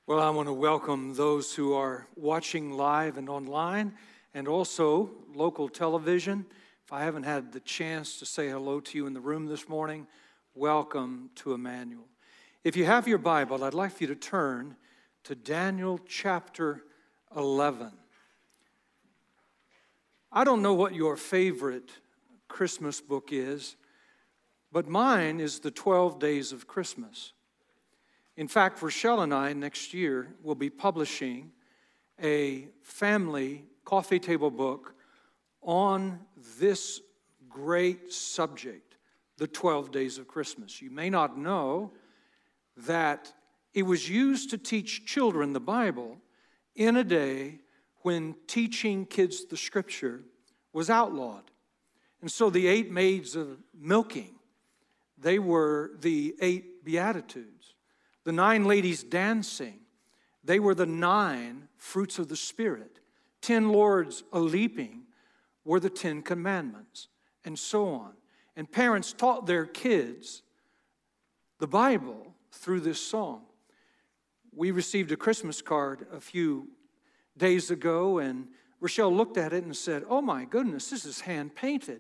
Well, I want to welcome those who are watching live and online, and also local television. If I haven't had the chance to say hello to you in the room this morning, welcome to Emmanuel. If you have your Bible, I'd like for you to turn to Daniel chapter 11. I don't know what your favorite Christmas book is, but mine is the 12 Days of Christmas. In fact, Rochelle and I next year will be publishing a family coffee table book on this great subject, the 12 Days of Christmas. You may not know that it was used to teach children the Bible in a day when teaching kids the Scripture was outlawed. And so the 8 maids of milking, they were the 8 Beatitudes. The 9 ladies dancing, they were the 9 fruits of the Spirit. 10 lords a-leaping were the 10 commandments, and so on. And parents taught their kids the Bible through this song. We received a Christmas card a few days ago, and Rochelle looked at it and said, "Oh my goodness, this is hand-painted."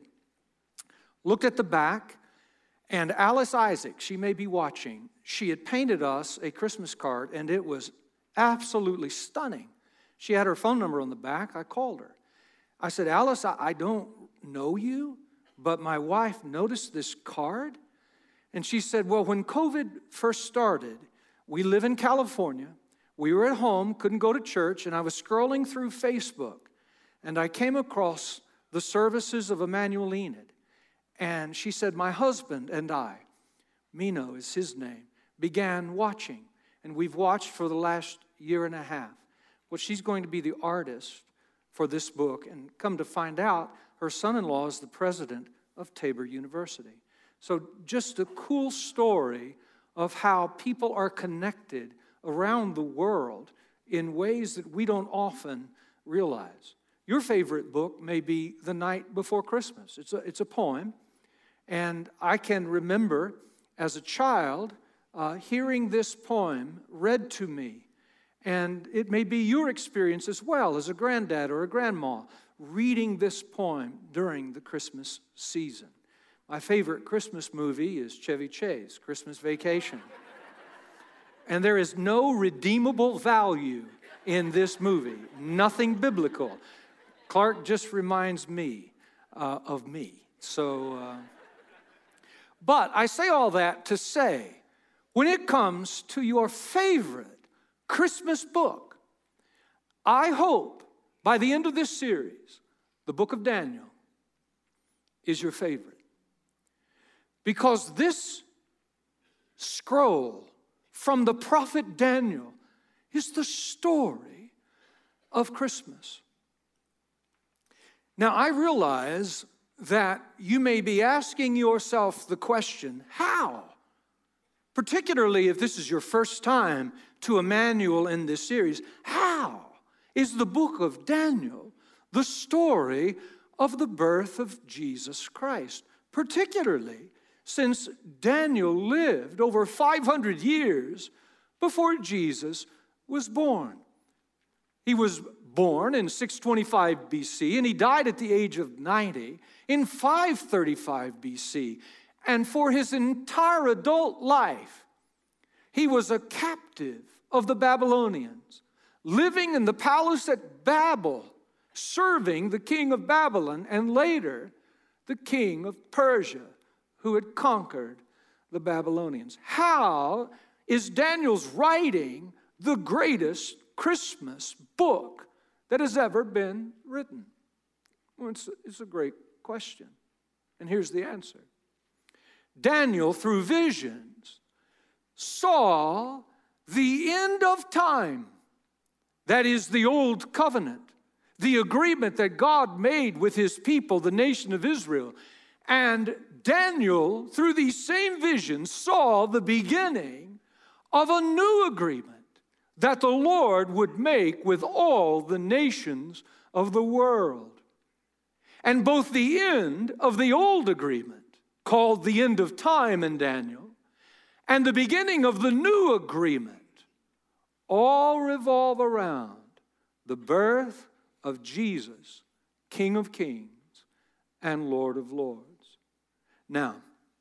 Looked at the back, and Alice Isaac, she may be watching, she had painted us a Christmas card, and it was absolutely stunning. She had her phone number on the back. I called her. I said, "Alice, I don't know you, but my wife noticed this card." And she said, "Well, when COVID first started, we live in California. We were at home, couldn't go to church, and I was scrolling through Facebook, and I came across the services of Emmanuel Enid. And she said, my husband and I, Mino is his name, began watching. And we've watched for the last year and a half. Well, she's going to be the artist for this book. And come to find out, her son-in-law is the president of Tabor University. So just a cool story of how people are connected around the world in ways that we don't often realize. Your favorite book may be The Night Before Christmas. It's a poem. And I can remember as a child hearing this poem read to me. And it may be your experience as well as a granddad or a grandma reading this poem during the Christmas season. My favorite Christmas movie is Chevy Chase, Christmas Vacation. And there is no redeemable value in this movie, nothing biblical. Clark just reminds me of me. But I say all that to say, when it comes to your favorite Christmas book, I hope by the end of this series, the book of Daniel is your favorite. Because this scroll from the prophet Daniel is the story of Christmas. Now, I realize that you may be asking yourself the question, how? Particularly if this is your first time to Emmanuel in this series, how is the book of Daniel the story of the birth of Jesus Christ? Particularly since Daniel lived over 500 years before Jesus was born. He was born in 625 BC, and he died at the age of 90 in 535 BC. And for his entire adult life, he was a captive of the Babylonians, living in the palace at Babel, serving the king of Babylon, and later the king of Persia, who had conquered the Babylonians. How is Daniel's writing the greatest Christmas book that has ever been written? Well, it's a great question. And here's the answer. Daniel, through visions, saw the end of time. That is the old covenant, the agreement that God made with his people, the nation of Israel. And Daniel, through these same visions, saw the beginning of a new agreement that the Lord would make with all the nations of the world. And both the end of the old agreement, called the end of time in Daniel, and the beginning of the new agreement all revolve around the birth of Jesus, King of Kings and Lord of Lords. Now,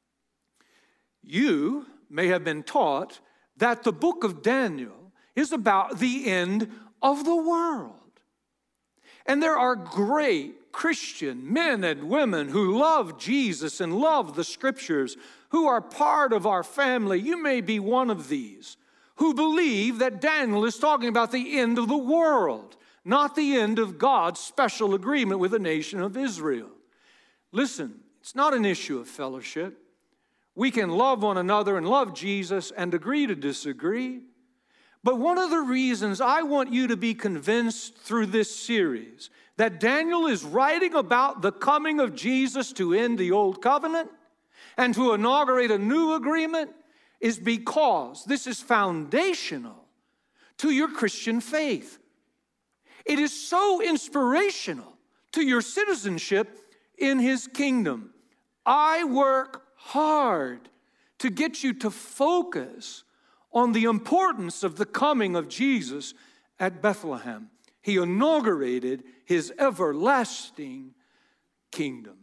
you may have been taught that the book of Daniel is about the end of the world. And there are great Christian men and women who love Jesus and love the Scriptures, who are part of our family. You may be one of these who believe that Daniel is talking about the end of the world, not the end of God's special agreement with the nation of Israel. Listen, it's not an issue of fellowship. We can love one another and love Jesus and agree to disagree. But one of the reasons I want you to be convinced through this series that Daniel is writing about the coming of Jesus to end the old covenant and to inaugurate a new agreement is because this is foundational to your Christian faith. It is so inspirational to your citizenship in His kingdom. I work hard to get you to focus on the importance of the coming of Jesus at Bethlehem. He inaugurated His everlasting kingdom.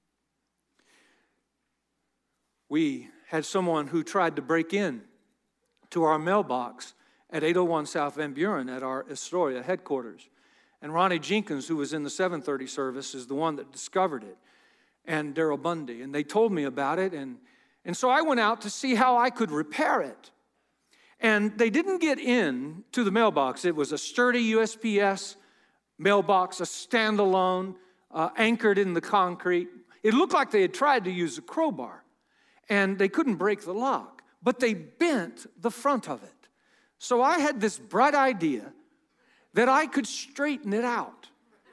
We had someone who tried to break in to our mailbox at 801 South Van Buren at our Astoria headquarters. And Ronnie Jenkins, who was in the 7:30 service, is the one that discovered it, and Daryl Bundy. And they told me about it, and so I went out to see how I could repair it. And they didn't get in to the mailbox. It was a sturdy USPS mailbox, a standalone, anchored in the concrete. It looked like they had tried to use a crowbar, and they couldn't break the lock, but they bent the front of it. So I had this bright idea that I could straighten it out.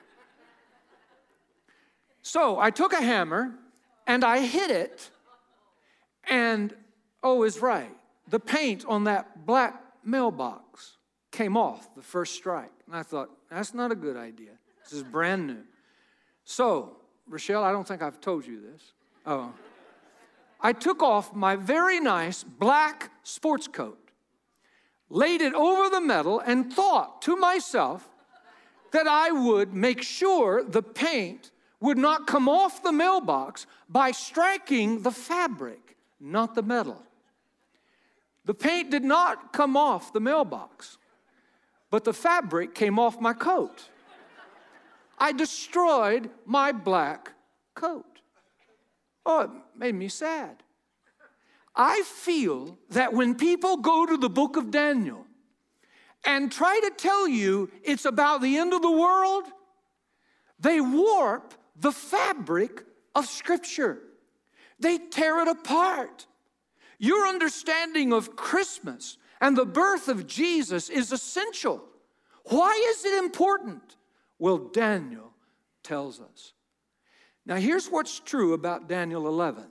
So I took a hammer, and I hit it, and, is right. The paint on that black mailbox came off the first strike. And I thought, that's not a good idea. This is brand new. So, Rochelle, I don't think I've told you this. I took off my very nice black sports coat, laid it over the metal, and thought to myself that I would make sure the paint would not come off the mailbox by striking the fabric, not the metal. The paint did not come off the mailbox, but the fabric came off my coat. I destroyed my black coat. It made me sad. I feel that when people go to the book of Daniel and try to tell you it's about the end of the world, they warp the fabric of Scripture. They tear it apart. Your understanding of Christmas and the birth of Jesus is essential. Why is it important? Well, Daniel tells us. Now, here's what's true about Daniel 11.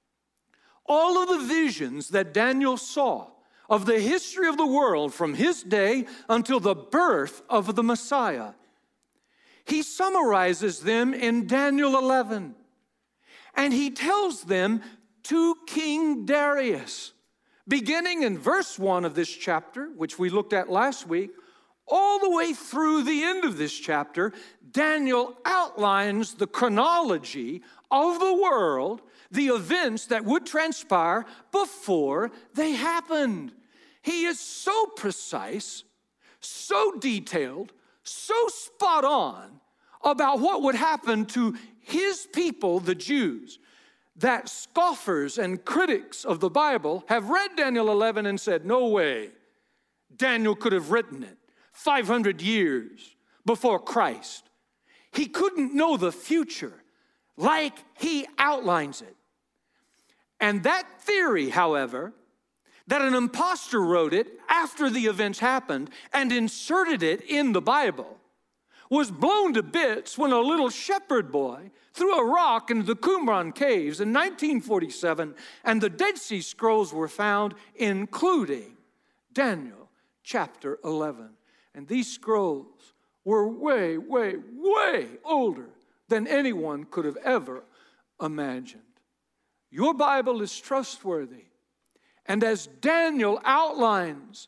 All of the visions that Daniel saw of the history of the world from his day until the birth of the Messiah, he summarizes them in Daniel 11. And he tells them to King Darius, beginning in verse 1 of this chapter, which we looked at last week, all the way through the end of this chapter. Daniel outlines the chronology of the world, the events that would transpire before they happened. He is so precise, so detailed, so spot on about what would happen to his people, the Jews, that scoffers and critics of the Bible have read Daniel 11 and said, no way, Daniel could have written it 500 years before Christ. He couldn't know the future like he outlines it. And that theory, however, that an imposter wrote it after the events happened and inserted it in the Bible, was blown to bits when a little shepherd boy threw a rock into the Qumran caves in 1947, and the Dead Sea Scrolls were found, including Daniel chapter 11. And these scrolls were way, way, way older than anyone could have ever imagined. Your Bible is trustworthy. And as Daniel outlines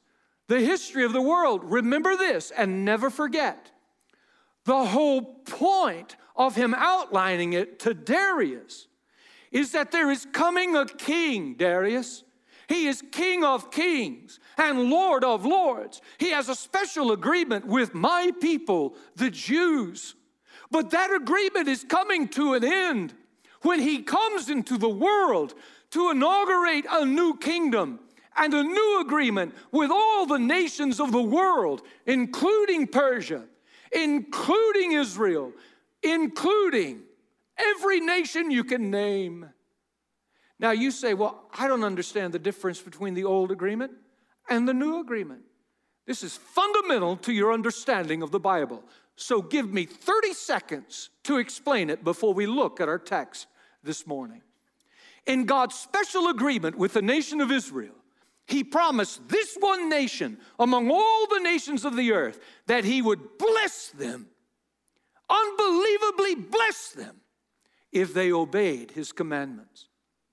the history of the world. Remember this and never forget. The whole point of him outlining it to Darius is that there is coming a king, Darius. He is King of kings and Lord of lords. He has a special agreement with my people, the Jews. But that agreement is coming to an end when he comes into the world to inaugurate a new kingdom and a new agreement with all the nations of the world, including Persia, including Israel, including every nation you can name. Now you say, well, I don't understand the difference between the old agreement and the new agreement. This is fundamental to your understanding of the Bible. So give me 30 seconds to explain it before we look at our text this morning. In God's special agreement with the nation of Israel, he promised this one nation among all the nations of the earth that he would bless them, unbelievably bless them, if they obeyed his commandments.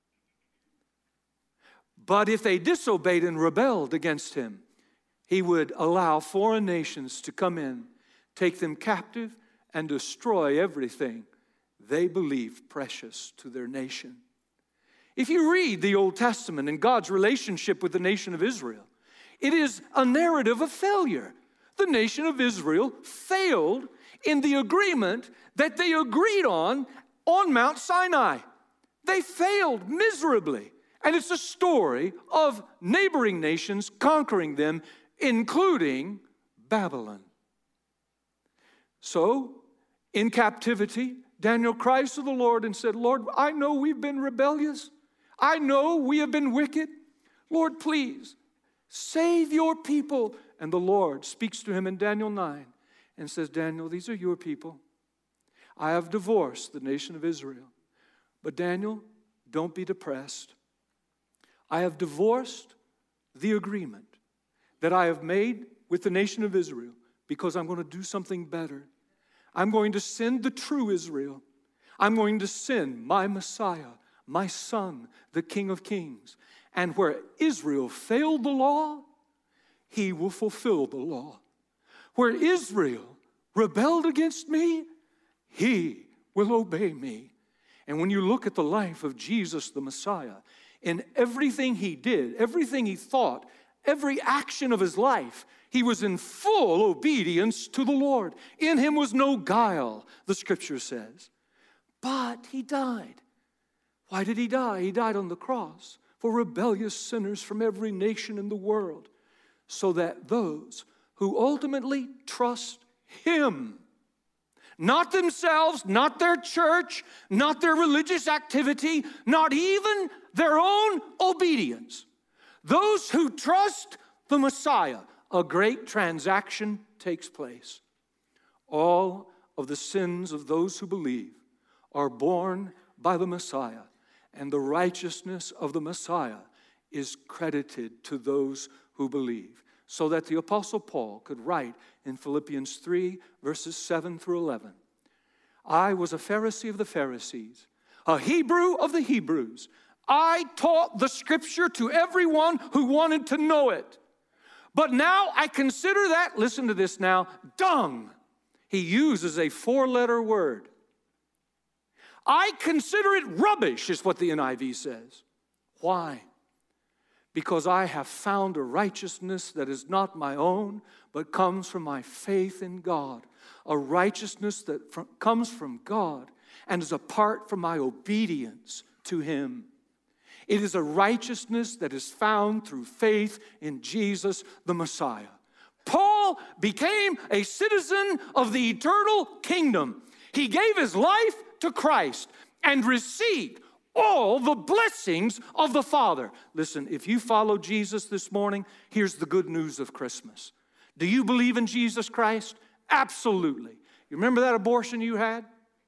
But if they disobeyed and rebelled against him, he would allow foreign nations to come in, take them captive, and destroy everything they believed precious to their nation. If you read the Old Testament and God's relationship with the nation of Israel, it is a narrative of failure. The nation of Israel failed in the agreement that they agreed on Mount Sinai. They failed miserably. And it's a story of neighboring nations conquering them, including Babylon. So, in captivity, Daniel cries to the Lord and said, Lord, I know we've been rebellious. I know we have been wicked. Lord, please, save your people. And the Lord speaks to him in Daniel 9 and says, Daniel, these are your people. I have divorced the nation of Israel. But Daniel, don't be depressed. I have divorced the agreement that I have made with the nation of Israel because I'm going to do something better. I'm going to send the true Israel. I'm going to send my Messiah, my Son, the King of Kings. And where Israel failed the law, he will fulfill the law. Where Israel rebelled against me, he will obey me. And when you look at the life of Jesus the Messiah, in everything he did, everything he thought, every action of his life, he was in full obedience to the Lord. In him was no guile, the scripture says. But he died. Why did he die? He died on the cross for rebellious sinners from every nation in the world, so that those who ultimately trust him, not themselves, not their church, not their religious activity, not even their own obedience. Those who trust the Messiah, a great transaction takes place. All of the sins of those who believe are borne by the Messiah, and the righteousness of the Messiah is credited to those who believe. So that the Apostle Paul could write in Philippians 3, verses 7 through 11, I was a Pharisee of the Pharisees, a Hebrew of the Hebrews. I taught the scripture to everyone who wanted to know it. But now I consider that, listen to this now, dung. He uses a 4-letter word. I consider it rubbish, is what the NIV says. Why? Because I have found a righteousness that is not my own, but comes from my faith in God. A righteousness that comes from God and is apart from my obedience to him. It is a righteousness that is found through faith in Jesus the Messiah. Paul became a citizen of the eternal kingdom. He gave his life to Christ and received all the blessings of the Father. Listen, if you follow Jesus this morning, here's the good news of Christmas. Do you believe in Jesus Christ? Absolutely. You remember that abortion you had?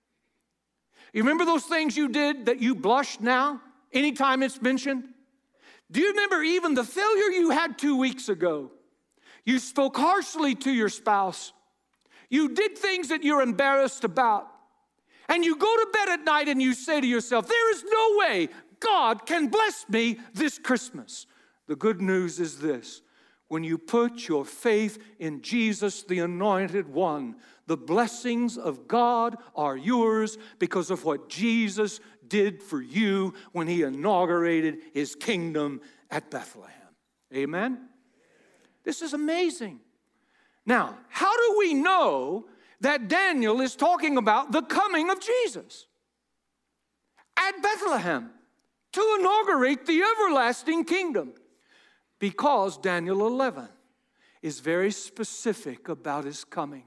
You remember those things you did that you blush now, anytime it's mentioned? Do you remember even the failure you had 2 weeks ago? You spoke harshly to your spouse. You did things that you're embarrassed about. And you go to bed at night and you say to yourself, there is no way God can bless me this Christmas. The good news is this. when you put your faith in Jesus, the Anointed One. The blessings of God are yours because of what Jesus did for you when he inaugurated his kingdom at Bethlehem. Amen? This is amazing. Now, how do we know that Daniel is talking about the coming of Jesus at Bethlehem to inaugurate the everlasting kingdom? Because Daniel 11 is very specific about his coming.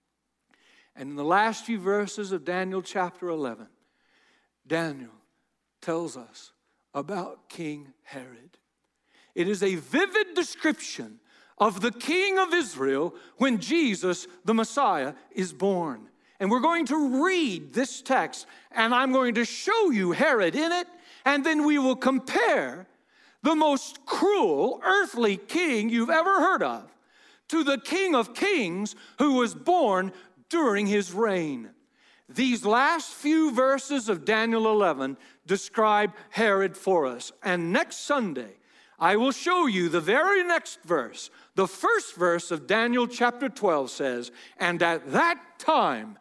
And in the last few verses of Daniel chapter 11, Daniel tells us about King Herod. It is a vivid description of the king of Israel when Jesus, the Messiah, is born. And we're going to read this text, and I'm going to show you Herod in it, and then we will compare the most cruel earthly king you've ever heard of to the King of Kings who was born during his reign. These last few verses of Daniel 11 describe Herod for us. And next Sunday, I will show you the very next verse. The first verse of Daniel chapter 12 says, "And at that time,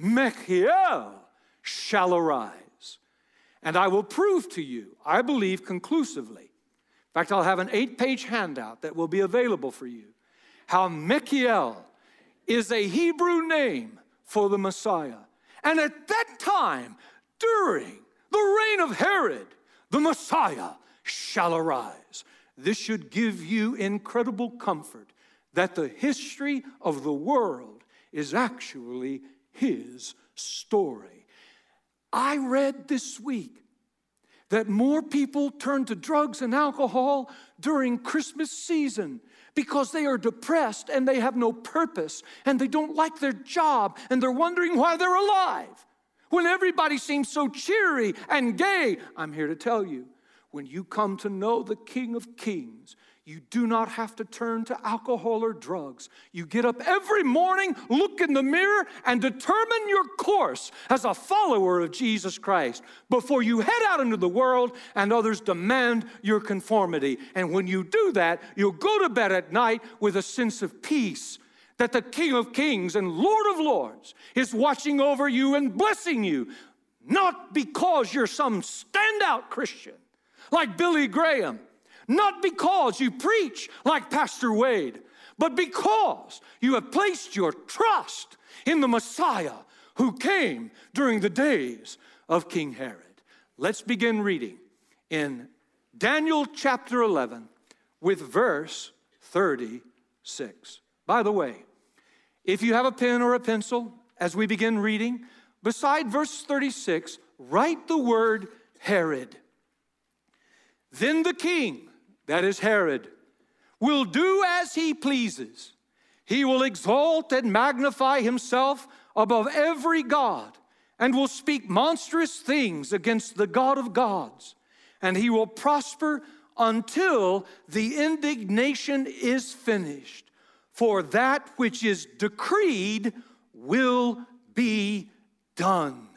Michael shall arise. And I will prove to you, I believe conclusively." In fact, I'll have an 8-page handout that will be available for you. How Michael is a Hebrew name for the Messiah. And at that time, during the reign of Herod, the Messiah shall arise. This should give you incredible comfort that the history of the world is actually his story. I read this week that more people turn to drugs and alcohol during Christmas season because they are depressed and they have no purpose and they don't like their job and they're wondering why they're alive. When everybody seems so cheery and gay, I'm here to tell you, when you come to know the King of Kings, you do not have to turn to alcohol or drugs. You get up every morning, look in the mirror, and determine your course as a follower of Jesus Christ before you head out into the world and others demand your conformity. And when you do that, you'll go to bed at night with a sense of peace that the King of Kings and Lord of Lords is watching over you and blessing you, not because you're some standout Christian like Billy Graham, not because you preach like Pastor Wade, but because you have placed your trust in the Messiah who came during the days of King Herod. Let's begin reading in Daniel chapter 11 with verse 36. By the way, if you have a pen or a pencil as we begin reading, beside verse 36, write the word Herod. Then the king, that is Herod, will do as he pleases. He will exalt and magnify himself above every god and will speak monstrous things against the God of gods. And he will prosper until the indignation is finished. For that which is decreed will be done.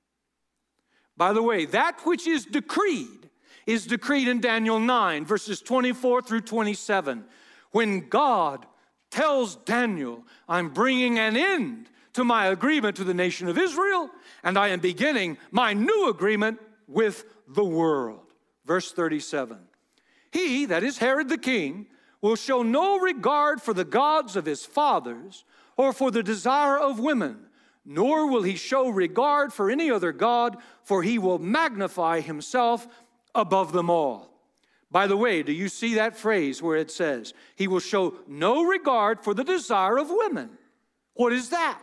By the way, that which is decreed in Daniel 9, verses 24 through 27, when God tells Daniel, I'm bringing an end to my agreement to the nation of Israel, and I am beginning my new agreement with the world. Verse 37, he, that is Herod the king, will show no regard for the gods of his fathers or for the desire of women, nor will he show regard for any other god, for he will magnify himself above them all. By the way, do you see that phrase where it says, he will show no regard for the desire of women? What is that?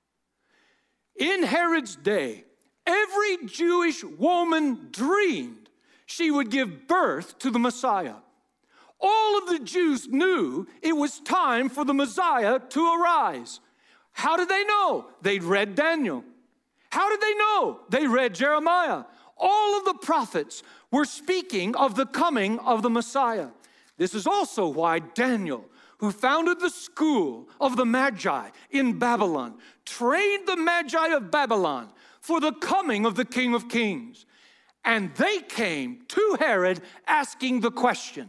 In Herod's day, every Jewish woman dreamed she would give birth to the Messiah. All of the Jews knew it was time for the Messiah to arise. How did they know? They'd read Daniel. How did they know? They read Jeremiah. All of the prophets were speaking of the coming of the Messiah. This is also why Daniel, who founded the school of the Magi in Babylon, trained the Magi of Babylon for the coming of the King of Kings. And they came to Herod asking the question,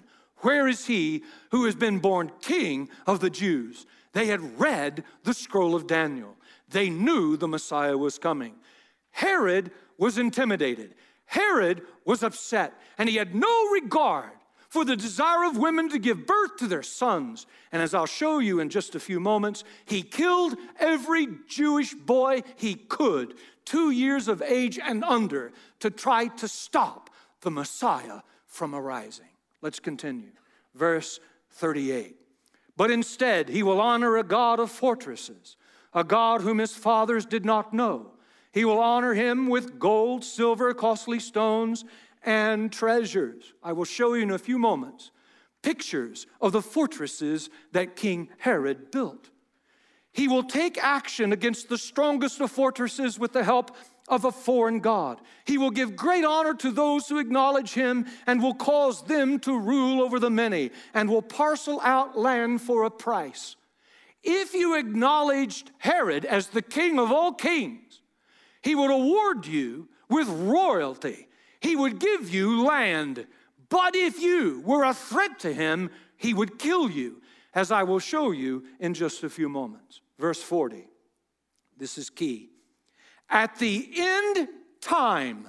Where is he who has been born king of the Jews? They had read the scroll of Daniel. They knew the Messiah was coming. Herod was intimidated. Herod was upset, and he had no regard for the desire of women to give birth to their sons. And as I'll show you in just a few moments, he killed every Jewish boy he could, 2 years of age and under, to try to stop the Messiah from arising. Let's continue. Verse 38. But instead, he will honor a God of fortresses, a God whom his fathers did not know. He will honor him with gold, silver, costly stones, and treasures. I will show you in a few moments pictures of the fortresses that King Herod built. He will take action against the strongest of fortresses with the help of a foreign god. He will give great honor to those who acknowledge him and will cause them to rule over the many and will parcel out land for a price. If you acknowledged Herod as the king of all kings, he would award you with royalty. He would give you land. But if you were a threat to him, he would kill you, as I will show you in just a few moments. Verse 40. This is key. At the end time,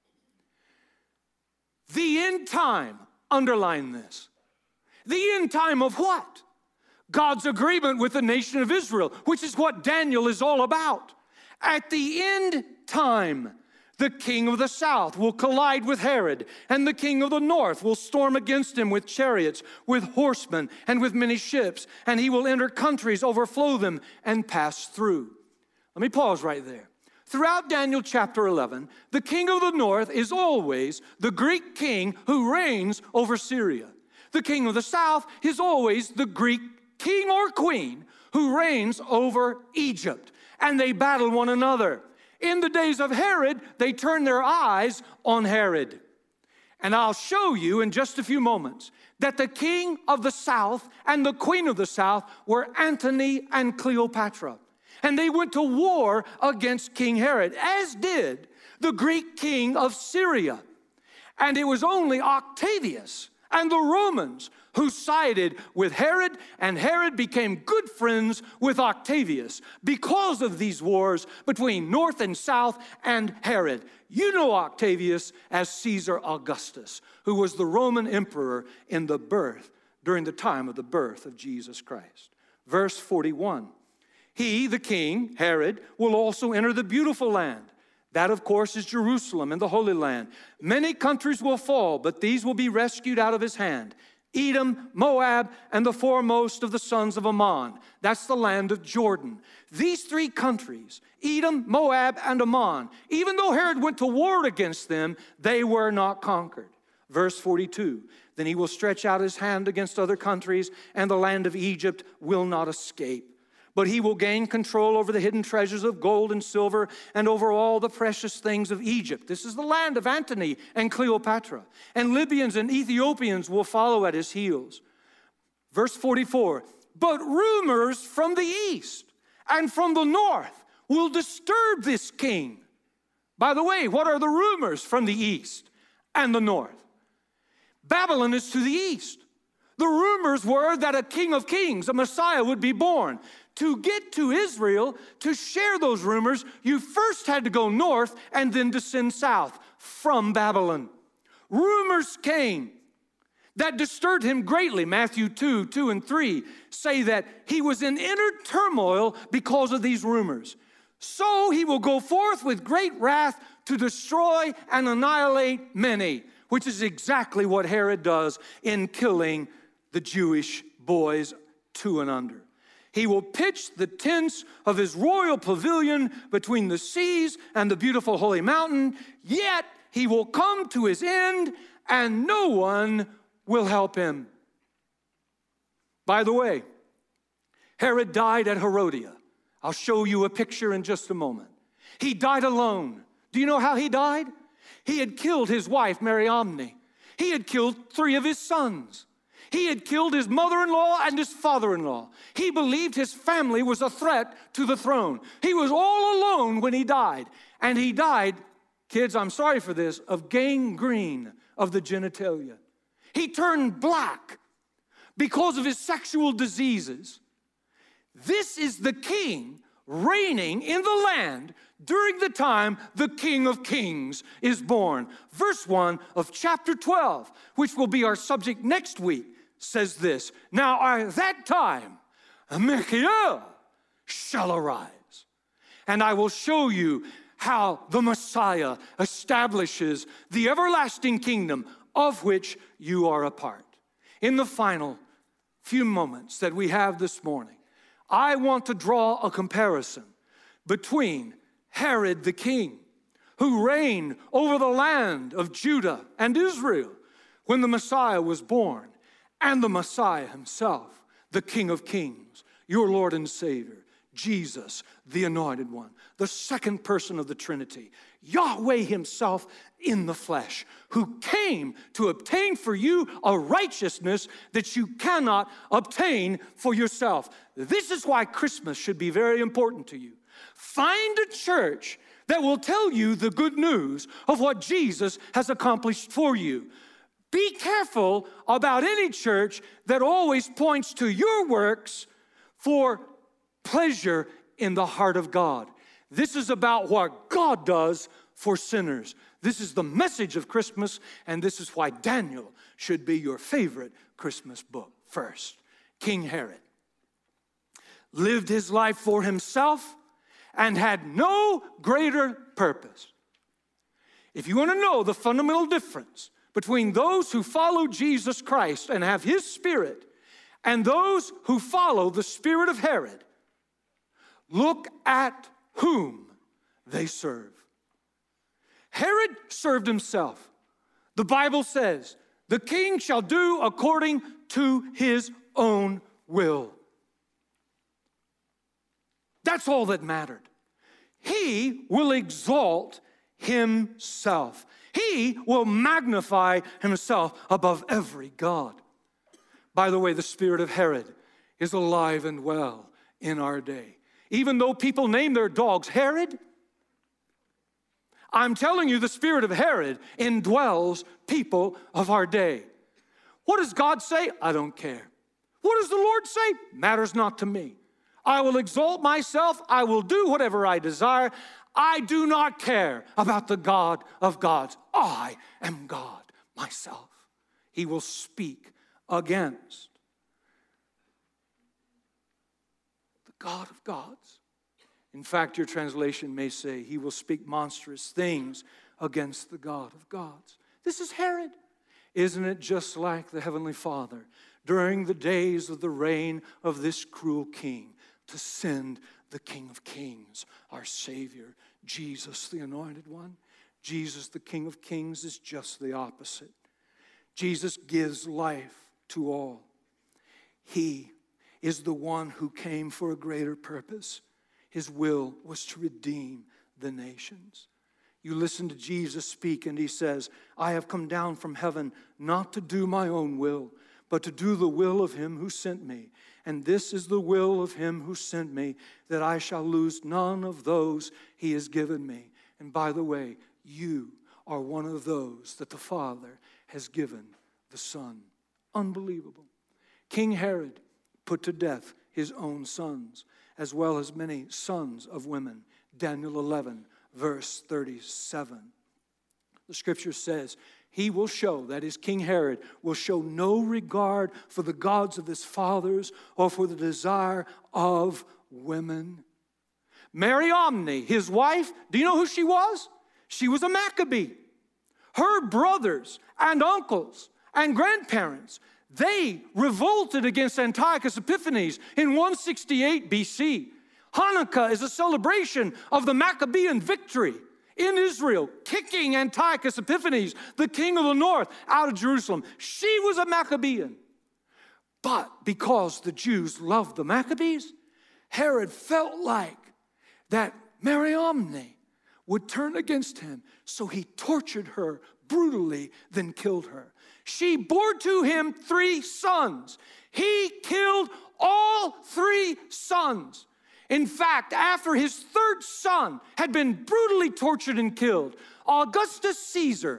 underline this. The end time of what? God's agreement with the nation of Israel, which is what Daniel is all about. At the end time, the king of the south will collide with Herod, and the king of the north will storm against him with chariots, with horsemen, and with many ships, and he will enter countries, overflow them, and pass through. Let me pause right there. Throughout Daniel chapter 11, the king of the north is always the Greek king who reigns over Syria. The king of the south is always the Greek king or queen who reigns over Egypt, and they battle one another. In the days of Herod, they turned their eyes on Herod. And I'll show you in just a few moments that the king of the south and the queen of the south were Antony and Cleopatra. And they went to war against King Herod, as did the Greek king of Syria. And it was only Octavius and the Romans who sided with Herod, and Herod became good friends with Octavius because of these wars between north and south and Herod. You know Octavius as Caesar Augustus, who was the Roman emperor during the time of the birth of Jesus Christ. Verse 41. He, the king, Herod, will also enter the beautiful land. That, of course, is Jerusalem and the Holy Land. Many countries will fall, but these will be rescued out of his hand. Edom, Moab, and the foremost of the sons of Ammon. That's the land of Jordan. These three countries, Edom, Moab, and Ammon, even though Herod went to war against them, they were not conquered. Verse 42, then he will stretch out his hand against other countries, and the land of Egypt will not escape. But he will gain control over the hidden treasures of gold and silver and over all the precious things of Egypt. This is the land of Antony and Cleopatra. And Libyans and Ethiopians will follow at his heels. Verse 44, but rumors from the east and from the north will disturb this king. By the way, what are the rumors from the east and the north? Babylon is to the east. The rumors were that a king of kings, a Messiah, would be born. To get to Israel, to share those rumors, you first had to go north and then descend south from Babylon. Rumors came that disturbed him greatly. Matthew 2 and 3 say that he was in inner turmoil because of these rumors. So he will go forth with great wrath to destroy and annihilate many, which is exactly what Herod does in killing the Jewish boys 2 and under. He will pitch the tents of his royal pavilion between the seas and the beautiful holy mountain, yet he will come to his end and no one will help him. By the way, Herod died at Herodias. I'll show you a picture in just a moment. He died alone. Do you know how he died? He had killed his wife, Mariamne. He had killed 3 of his sons. He had killed his mother-in-law and his father-in-law. He believed his family was a threat to the throne. He was all alone when he died. And he died, kids, I'm sorry for this, of gangrene of the genitalia. He turned black because of his sexual diseases. This is the king reigning in the land during the time the King of Kings is born. Verse 1 of chapter 12, which will be our subject next week, says this: Now at that time, Michael shall arise, and I will show you how the Messiah establishes the everlasting kingdom of which you are a part. In the final few moments that we have this morning, I want to draw a comparison between Herod the king, who reigned over the land of Judah and Israel when the Messiah was born, and the Messiah himself, the King of Kings, your Lord and Savior, Jesus, the Anointed One, the second person of the Trinity, Yahweh himself in the flesh, who came to obtain for you a righteousness that you cannot obtain for yourself. This is why Christmas should be very important to you. Find a church that will tell you the good news of what Jesus has accomplished for you. Be careful about any church that always points to your works for pleasure in the heart of God. This is about what God does for sinners. This is the message of Christmas, and this is why Daniel should be your favorite Christmas book. First, King Herod lived his life for himself and had no greater purpose. If you want to know the fundamental difference between those who follow Jesus Christ and have his spirit and those who follow the spirit of Herod, look at whom they serve. Herod served himself. The Bible says, the king shall do according to his own will. That's all that mattered. He will exalt himself. He will magnify himself above every god. By the way, the spirit of Herod is alive and well in our day. Even though people name their dogs Herod, I'm telling you, the spirit of Herod indwells people of our day. What does God say? I don't care. What does the Lord say? Matters not to me. I will exalt myself. I will do whatever I desire. I do not care about the God of gods. I am God myself. He will speak against the God of gods. In fact, your translation may say, he will speak monstrous things against the God of gods. This is Herod. Isn't it just like the Heavenly Father during the days of the reign of this cruel king to send the King of Kings, our Savior, Jesus, the Anointed One? Jesus, the King of Kings, is just the opposite. Jesus gives life to all. He is the one who came for a greater purpose. His will was to redeem the nations. You listen to Jesus speak, and he says, I have come down from heaven not to do my own will, but to do the will of him who sent me. And this is the will of him who sent me, that I shall lose none of those he has given me. And by the way, you are one of those that the Father has given the Son. Unbelievable. King Herod put to death his own sons, as well as many sons of women. Daniel 11, verse 37. The scripture says, he will show, that is King Herod, will show no regard for the gods of his fathers or for the desire of women. Mariamne, his wife, do you know who she was? She was a Maccabee. Her brothers and uncles and grandparents, they revolted against Antiochus Epiphanes in 168 BC. Hanukkah is a celebration of the Maccabean victory in Israel, kicking Antiochus Epiphanes, the king of the north, out of Jerusalem. She was a Maccabean. But because the Jews loved the Maccabees, Herod felt like that Mariamne would turn against him. So he tortured her brutally, then killed her. She bore to him 3 sons. He killed all 3 sons. In fact, after his 3rd son had been brutally tortured and killed, Augustus Caesar,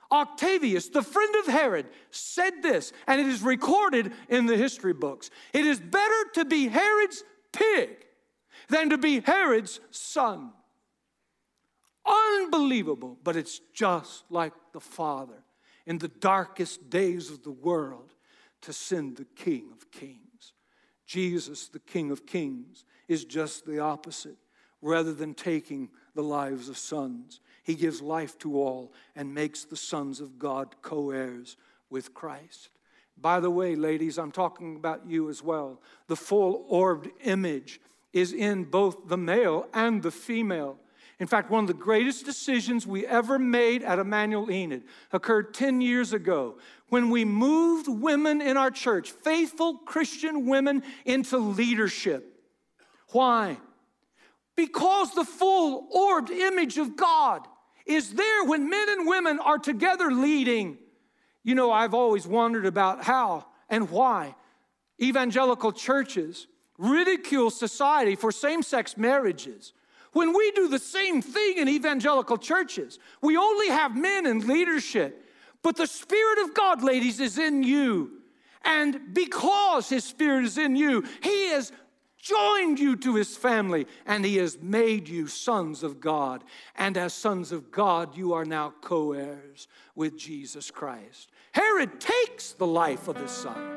Octavius, the friend of Herod, said this, and it is recorded in the history books. It is better to be Herod's pig than to be Herod's son. Unbelievable, but it's just like the Father in the darkest days of the world to send the King of Kings. Jesus, the King of Kings, is just the opposite. Rather than taking the lives of sons, he gives life to all and makes the sons of God co-heirs with Christ. By the way, ladies, I'm talking about you as well. The full-orbed image is in both the male and the female. In fact, one of the greatest decisions we ever made at Emmanuel Enid occurred 10 years ago when we moved women in our church, faithful Christian women, into leadership. Why? Because the full-orbed image of God is there when men and women are together leading. You know, I've always wondered about how and why evangelical churches ridicule society for same-sex marriages. When we do the same thing in evangelical churches, we only have men in leadership. But the Spirit of God, ladies, is in you. And because His Spirit is in you, He has joined you to His family, and He has made you sons of God. And as sons of God, you are now co-heirs with Jesus Christ. Herod takes the life of his son.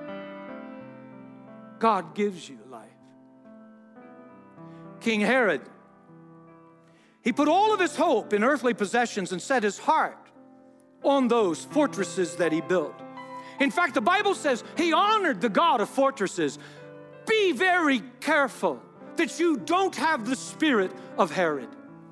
God gives you life. King Herod, he put all of his hope in earthly possessions and set his heart on those fortresses that he built. In fact, the Bible says he honored the God of fortresses. Be very careful that you don't have the spirit of Herod.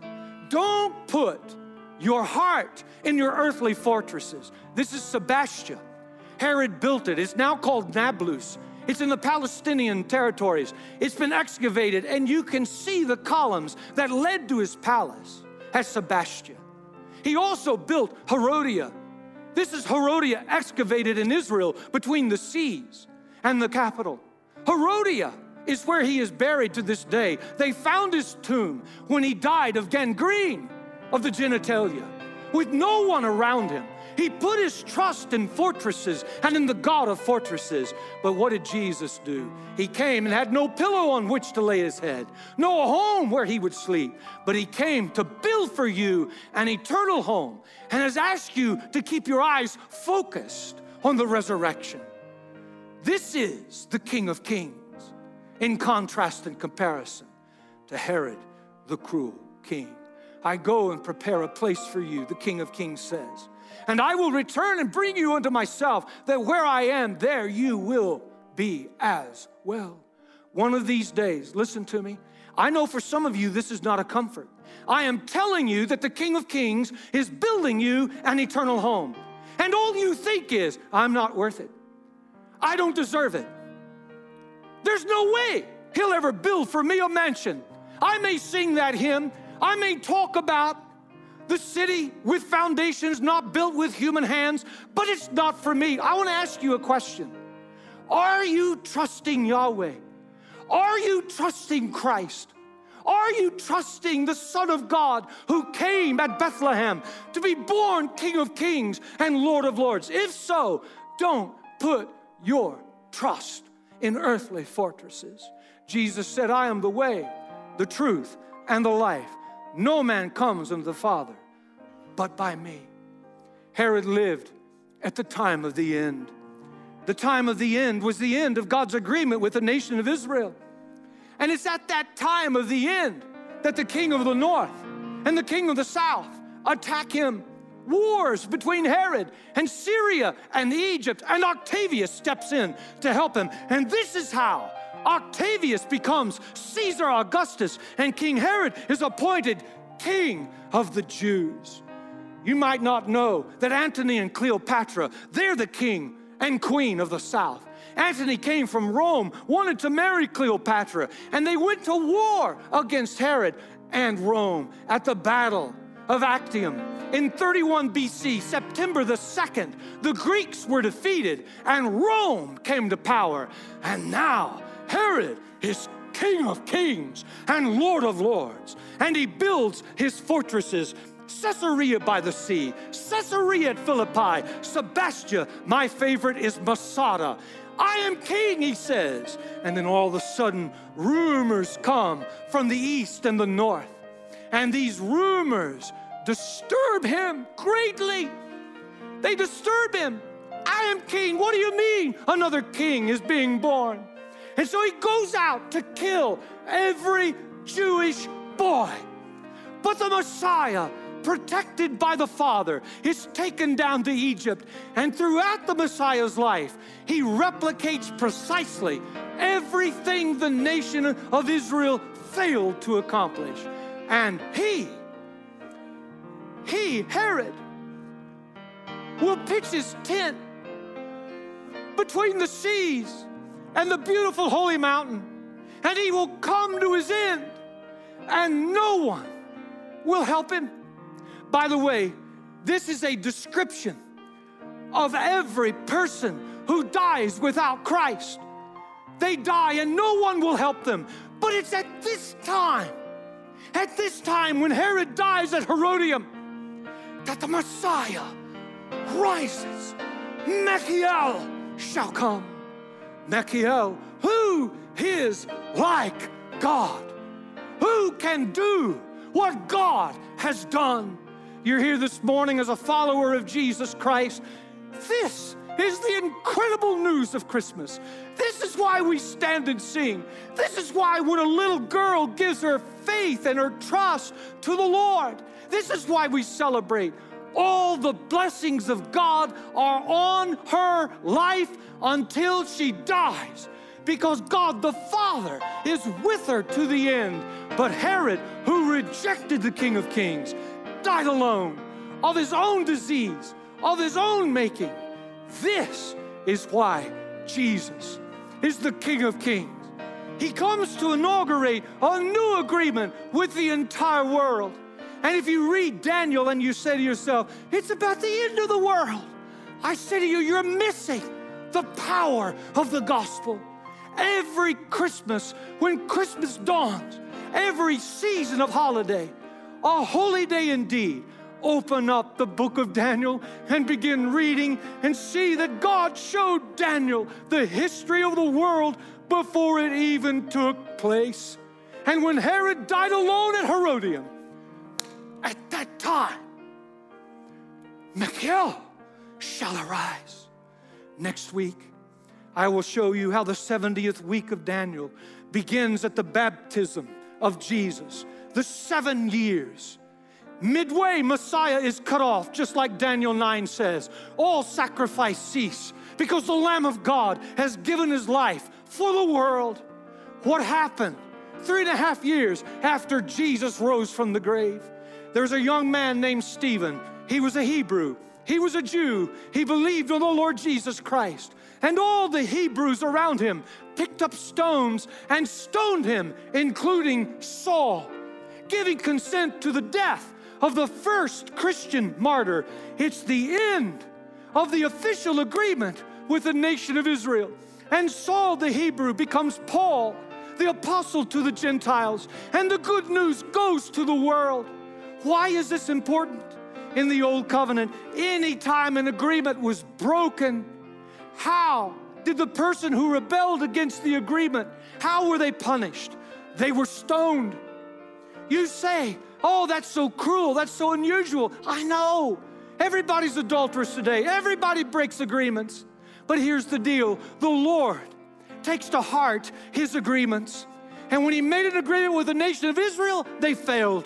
Don't put your heart in your earthly fortresses. This is Sebastia. Herod built it. It's now called Nablus. It's in the Palestinian territories. It's been excavated, and you can see the columns that led to his palace at Sebastia. He also built Herodia. This is Herodia excavated in Israel between the seas and the capital. Herodia is where he is buried to this day. They found his tomb when he died of gangrene of the genitalia, with no one around him. He put his trust in fortresses and in the God of fortresses. But what did Jesus do? He came and had no pillow on which to lay his head, no home where he would sleep. But he came to build for you an eternal home and has asked you to keep your eyes focused on the resurrection. This is the King of Kings, in contrast and comparison to Herod, the cruel king. I go and prepare a place for you, the King of Kings says. And I will return and bring you unto myself, that where I am, there you will be as well. One of these days, listen to me. I know for some of you this is not a comfort. I am telling you that the King of Kings is building you an eternal home. And all you think is, I'm not worth it. I don't deserve it. There's no way He'll ever build for me a mansion. I may sing that hymn. I may talk about the city with foundations not built with human hands, but it's not for me. I want to ask you a question. Are you trusting Yahweh? Are you trusting Christ? Are you trusting the Son of God who came at Bethlehem to be born King of Kings and Lord of Lords? If so, don't put your trust in earthly fortresses. Jesus said, I am the way, the truth, and the life. No man comes unto the Father but by me. Herod lived at the time of the end. The time of the end was the end of God's agreement with the nation of Israel. And it's at that time of the end that the king of the north and the king of the south attack him. Wars between Herod and Syria and Egypt, and Octavius steps in to help him. And this is how Octavius becomes Caesar Augustus, and King Herod is appointed king of the Jews. You might not know that Antony and Cleopatra, they're the king and queen of the south. Antony came from Rome, wanted to marry Cleopatra, and they went to war against Herod and Rome at the Battle of Actium. In 31 BC, September the 2nd, the Greeks were defeated and Rome came to power. And now Herod is King of Kings and Lord of Lords, and he builds his fortresses Caesarea by the sea, Caesarea at Philippi, Sebastian, my favorite is Masada. I am king, he says. And then all of a sudden, rumors come from the east and the north. And these rumors disturb him greatly. They disturb him. I am king. What do you mean another king is being born? And so he goes out to kill every Jewish boy. But the Messiah, protected by the Father, is taken down to Egypt. And throughout the Messiah's life, he replicates precisely everything the nation of Israel failed to accomplish. And he, Herod, will pitch his tent between the seas and the beautiful holy mountain, and he will come to his end, and no one will help him. By the way, this is a description of every person who dies without Christ. They die and no one will help them. But it's at this time when Herod dies at Herodium, that the Messiah rises. Michael shall come. Michael, who is like God? Who can do what God has done? You're here this morning as a follower of Jesus Christ. This is the incredible news of Christmas. This is why we stand and sing. This is why when a little girl gives her faith and her trust to the Lord, this is why we celebrate. All the blessings of God are on her life until she dies, because God the Father is with her to the end. But Herod, who rejected the King of Kings, died alone of his own disease, of his own making. This is why Jesus is the King of Kings. He comes to inaugurate a new agreement with the entire world. And if you read Daniel and you say to yourself, it's about the end of the world, I say to you, you're missing the power of the gospel. Every Christmas, when Christmas dawns, every season of holiday, a holy day indeed, open up the book of Daniel and begin reading and see that God showed Daniel the history of the world before it even took place. And when Herod died alone at Herodium, at that time, Michael shall arise. Next week, I will show you how the 70th week of Daniel begins at the baptism of Jesus. The 7 years. Midway, Messiah is cut off, just like Daniel 9 says. All sacrifice cease, because the Lamb of God has given his life for the world. What happened 3.5 years after Jesus rose from the grave? There's a young man named Stephen. He was a Hebrew. He was a Jew. He believed in the Lord Jesus Christ. And all the Hebrews around him picked up stones and stoned him, including Saul, giving consent to the death of the first Christian martyr. It's the end of the official agreement with the nation of Israel. And Saul the Hebrew becomes Paul, the apostle to the Gentiles. And the good news goes to the world. Why is this important? In the Old Covenant, any time an agreement was broken, how did the person who rebelled against the agreement, how were they punished? They were stoned. You say, oh, that's so cruel, that's so unusual. I know. Everybody's adulterous today. Everybody breaks agreements. But here's the deal. The Lord takes to heart his agreements. And when he made an agreement with the nation of Israel, they failed.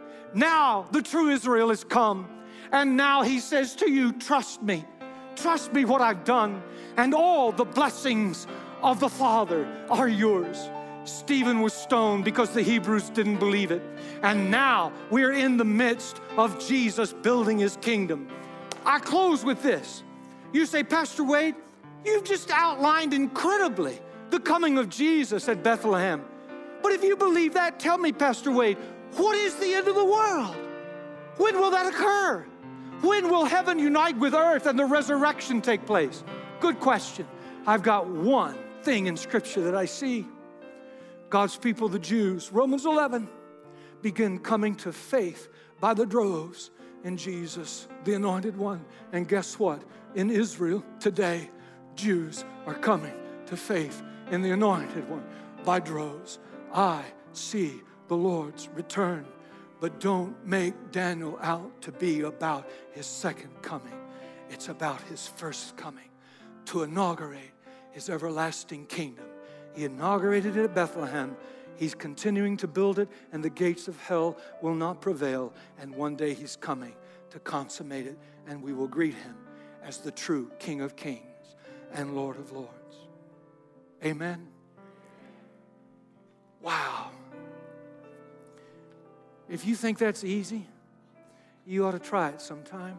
Now the true Israel has come. And now he says to you, trust me. Trust me what I've done. And all the blessings of the Father are yours. Stephen was stoned because the Hebrews didn't believe it. And now we're in the midst of Jesus building his kingdom. I close with this. You say, Pastor Wade, you've just outlined incredibly the coming of Jesus at Bethlehem. But if you believe that, tell me, Pastor Wade, what is the end of the world? When will that occur? When will heaven unite with earth and the resurrection take place? Good question. I've got one thing in Scripture that I see. God's people, the Jews, Romans 11, begin coming to faith by the droves in Jesus, the Anointed One. And guess what? In Israel today, Jews are coming to faith in the Anointed One by droves. I see the Lord's return. But don't make Daniel out to be about his second coming. It's about his first coming to inaugurate his everlasting kingdom. He inaugurated it at Bethlehem. He's continuing to build it, and the gates of hell will not prevail. And one day he's coming to consummate it, and we will greet him as the true King of Kings and Lord of Lords. Amen. Wow. If you think that's easy, you ought to try it sometime.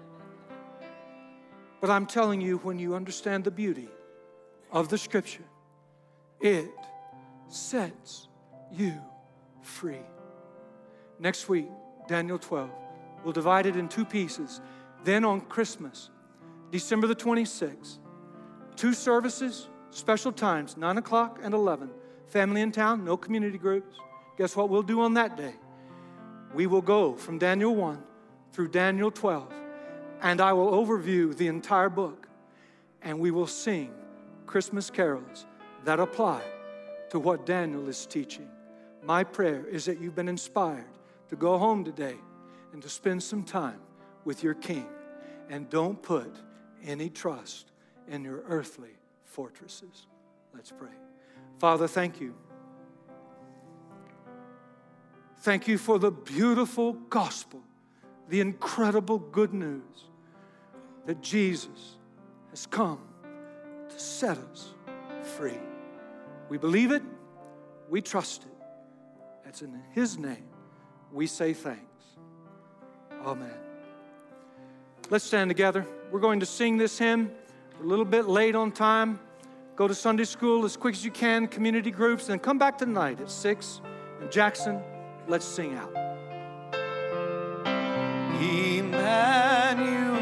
But I'm telling you, when you understand the beauty of the Scripture, it sets you free. Next week, Daniel 12. We'll divide it in two pieces. Then on Christmas, December the 26th, 2 services, special times, 9 o'clock and 11. Family in town, no community groups. Guess what we'll do on that day? We will go from Daniel 1 through Daniel 12, and I will overview the entire book, and we will sing Christmas carols that apply to what Daniel is teaching. My prayer is that you've been inspired to go home today and to spend some time with your King, and don't put any trust in your earthly fortresses. Let's pray. Father, thank you. Thank you for the beautiful gospel, the incredible good news that Jesus has come to set us free. We believe it. We trust it. It's in His name we say thanks. Amen. Let's stand together. We're going to sing this hymn. We're a little bit late on time. Go to Sunday school as quick as you can, community groups, and come back tonight at 6 in Jackson. Let's sing out. Emmanuel.